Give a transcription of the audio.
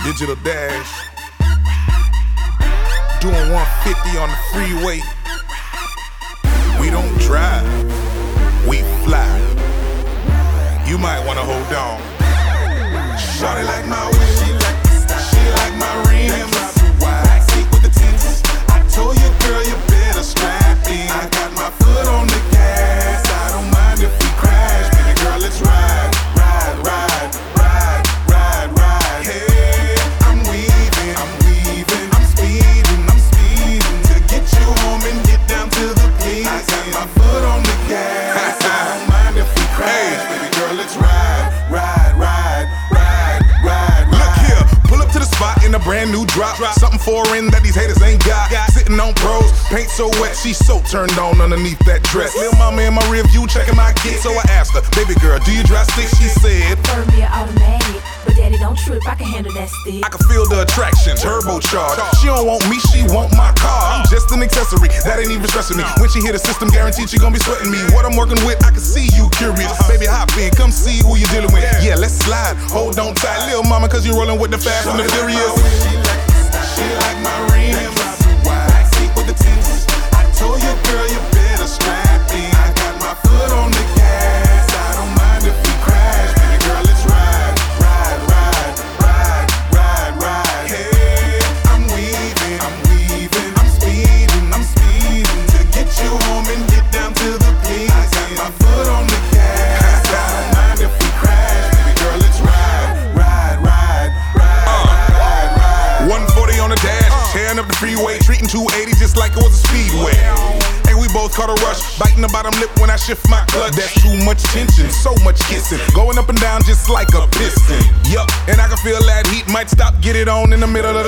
Digital Dash, doing 150 on the freeway. We don't drive, we fly. You might wanna hold on. Shawty like my whip, she like my rims. Backseat with the tints. I told you, girl, you better strap in. I got my foot on the gas. I don't mind if we crash, baby girl, let's ride, ride, ride, ride, ride, ride. Hey, I'm weaving, I'm speeding to get you home and get down to the place. I got my foot on the gas. I don't mind if we crash, baby girl, let's ride, ride, ride, ride, ride. Look here, pull up to the spot in a brand new drop. Something foreign that these haters ain't got. Sitting on pros, paint so wet, she so turned on underneath that dress. Lil' mama in my rear view checking my kid, so I asked her, baby girl, do you drive stick? She said, prefer me an automatic, but daddy don't trip, I can handle that stick. I can feel the attraction, turbocharged. She don't want me, she want my car. I'm just an accessory, that ain't even stressing me. When she hit the system, guaranteed she gon' be sweating me. What I'm working with, I can see you curious. Baby, hop in, come see who you dealing with. Yeah, let's slide, hold on tight, lil' mama, cause you rolling with the fast and the furious. She like my rims, backseat with the tints. I told you, girl, you better strap in. I got my foot on the gas. I don't mind if we crash, baby girl, let's ride, ride, ride, ride, ride, ride. Hey, I'm weaving, I'm speeding to get you home and get down to the place. I got my foot on the gas. I don't mind if we crash, baby girl, let's ride, ride, ride, ride, ride, ride. 140 on the dash, tearing up the freeway, treating 280 just like it was a speedway. And we both caught a rush, biting the bottom lip when I shift my clutch. That's too much tension, so much kissing, going up and down just like a piston. Yup, and I can feel that heat might stop, get it on in the middle of the